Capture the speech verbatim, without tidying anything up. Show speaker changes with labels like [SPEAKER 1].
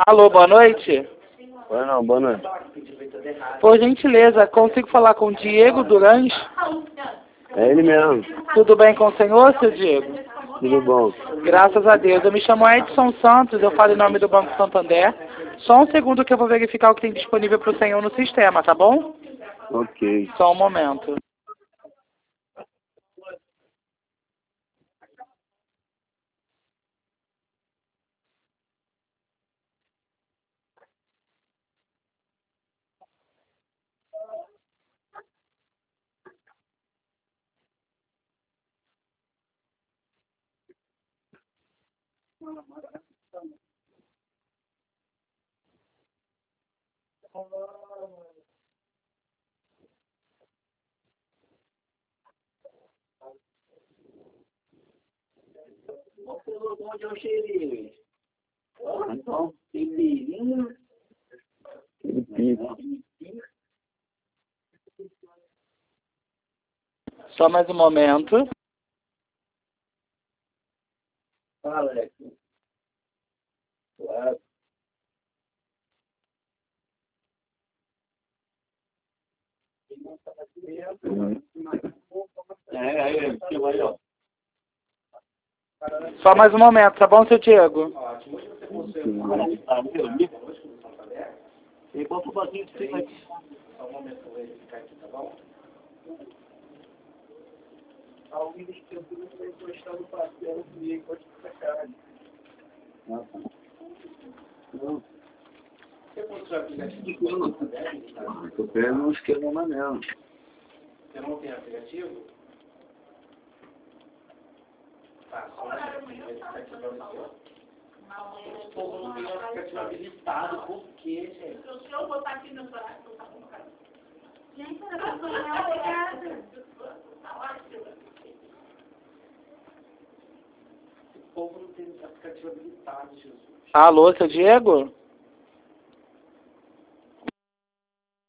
[SPEAKER 1] Alô, boa noite.
[SPEAKER 2] Oi, não, boa noite.
[SPEAKER 1] Por gentileza, consigo falar com o Diego Durães?
[SPEAKER 2] É ele mesmo.
[SPEAKER 1] Tudo bem com o senhor, seu Diego?
[SPEAKER 2] Tudo bom.
[SPEAKER 1] Graças a Deus. Eu me chamo Edson Santos, eu falo em nome do Banco Santander. Só um segundo que eu vou verificar o que tem disponível para o senhor no sistema, tá bom?
[SPEAKER 2] Ok.
[SPEAKER 1] Só um momento.
[SPEAKER 2] Onde é o cheirinho? Então, tem pirinho. Tem pico.
[SPEAKER 1] Só mais um momento.
[SPEAKER 2] Fala, Alex. Claro. É, aí, chegou aí, ó.
[SPEAKER 1] Só mais um momento, tá bom, seu Diego?
[SPEAKER 2] E bota o vasinho de cima aqui.
[SPEAKER 1] Só um momento que eu vou verificar aqui, tá bom?
[SPEAKER 2] Alguém deixa eu ver encostar no parceiro comigo, pode ficar cara. Não.
[SPEAKER 1] Você possui aplicativo?
[SPEAKER 2] Tô pegando um esquema lá mesmo.
[SPEAKER 1] Você não tem aplicativo? Tá, só um momento, verificar aqui pra você. O povo não tem aplicativo habilitado, por quê, gente?
[SPEAKER 3] Se o senhor botar aqui no braço, tá bom, cara. Gente, era pra sonhar, obrigada. Tá ótimo.
[SPEAKER 1] O povo não tem aplicativo habilitado, Jesus. Alô, seu Diego?